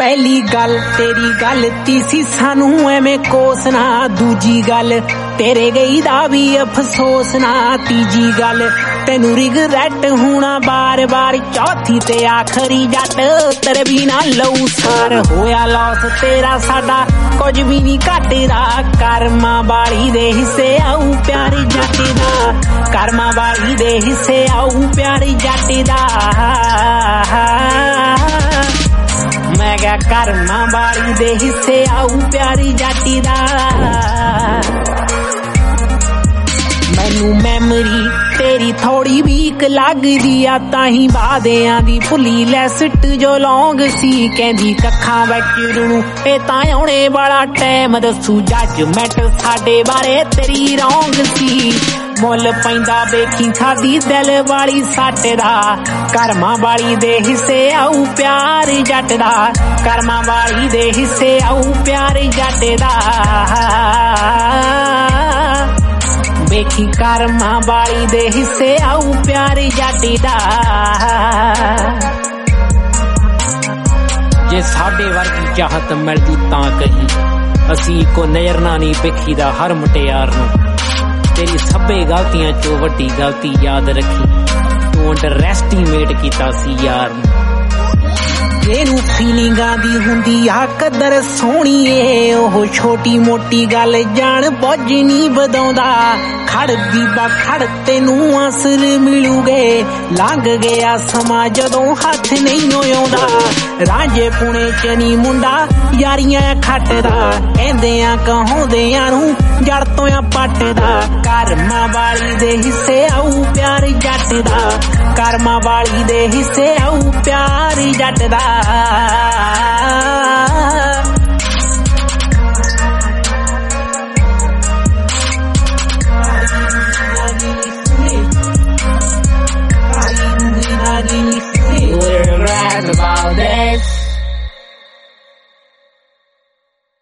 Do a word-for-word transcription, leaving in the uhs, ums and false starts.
पहली गल तेरी गलती सी सानू एवें कोसना, दूजी गल तेरे गई दा भी अफसोस ना, तीजी गल तेनू रिगरेट होना बार बार, चौथी ते आखरी जट तेरे बिना लऊ सार। होया लॉस तेरा साडा कुछ भी नहीं घटदा, कर्मा वाली दे हिस्से आऊ प्यारी जट दा, कर्मा वाली दे हिस्से आऊ प्यारी जट दा। मैं क्या कर्मा वाली दे हिस्से आऊ प्यारी जट दा। मैनू मैमरी तेरी थोड़ी वीक लगदी आ, ताही वादियां दी भुली लिस्ट जो लौंग सी, कहंदी कखां विच रुणू ए तां आउणे वाला टाइम दसू, जजमेंट साडे बारे तेरी रौंग सी। मुल पैंदा वेखी साडी दिल वाली सट दा, कर्मा वाली दे हिस्से आऊ प्यार जट दा, कर्मा वाली दे हिस्से आऊ प्यार जट दा। वेखी कर्मा वाली दे हिस्से आऊ प्यार जट दा। जे साडे वर्गी चाहत मिलदी तां कहीं, असी को नजरना नहीं वेखी दा हर मुटियार नूं। तेरी सभे गलतियां चो वड्डी गलती याद रखी, तू अंडर एस्टीमेट कीता सी यार नूं। जेनू फीलिंगां दी हुंदी आ कदर सोहणीए, ओह छोटी मोटी गल जान बुझ नहीं वधाउंदा, खड़ बीबा खड़ तेनू असर मिलूगे, लंघ गया समा जदों हथ नहीं आउंदा, रांझे पुणे च नी मुंडा यारियां खटदा, कहंदियां कहाउंदियां नू जड़ तो आ पटदा, कर्मा वाली दे हिस्से आऊ प्यार जट दा, कर्मा वाली दे हिस्से आऊ प्यार जट दा।